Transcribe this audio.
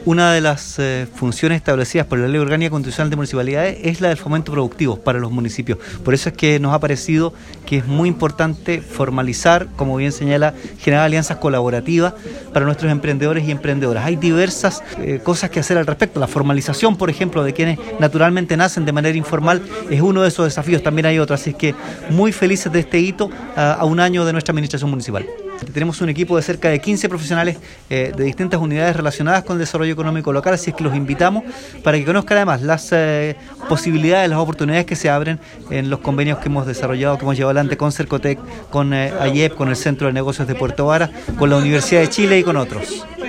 Una de las funciones establecidas por la Ley Orgánica Constitucional de Municipalidades es la del fomento productivo para los municipios. Por eso es que nos ha parecido que es muy importante formalizar, como bien señala, generar alianzas colaborativas para nuestros emprendedores y emprendedoras. Hay diversas cosas que hacer al respecto. La formalización, por ejemplo, de quienes naturalmente nacen de manera informal es uno de esos desafíos. También hay otros. Así es que muy felices de este hito a un año de nuestra administración municipal. Tenemos un equipo de cerca de 15 profesionales de distintas unidades relacionadas con el desarrollo económico local, así es que los invitamos para que conozcan además las posibilidades, las oportunidades que se abren en los convenios que hemos desarrollado, que hemos llevado adelante con Cercotec, con AYEP, con el Centro de Negocios de Puerto Vara, con la Universidad de Chile y con otros.